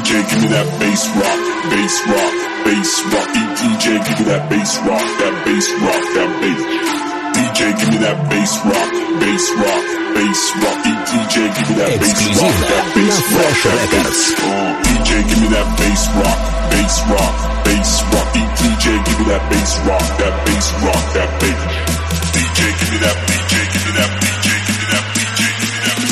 DJ, give me that bass rock, bass rock, bass rock. DJ, give me that bass rock, that bass rock, that bass. DJ, give me that bass rock, bass rock, bass rock. DJ, give me that bass rock, that bass rock, that bass. DJ, give me that bass rock, bass rock, bass rock. DJ, give me that bass rock, that bass rock, that bass. DJ, give me that. DJ, give me that. DJ, give me that. DJ, give me that.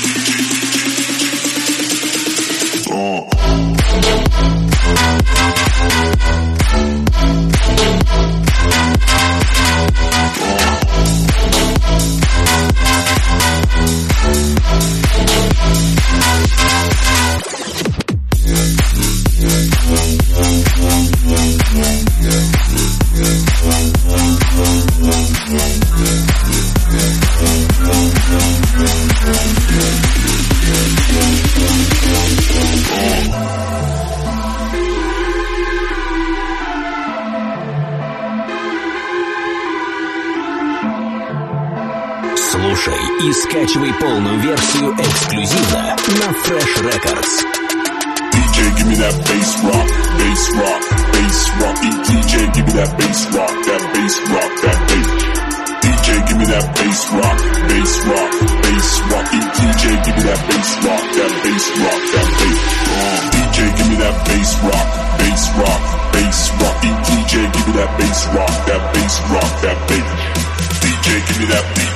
Слушай и скачивай полную версию эксклюзивно на Fresh Records. DJ, give me that bass rock, bass rock, bass rock. DJ, give me that bass rock, that bass rock, that bass. DJ, give me that bass rock, bass rock, bass rock. DJ, give me that bass rock, that bass rock, that bass. DJ, give me that bass rock, bass rock, bass rock. DJ, give me that bass rock, that bass rock, that bass. DJ, give me that beat.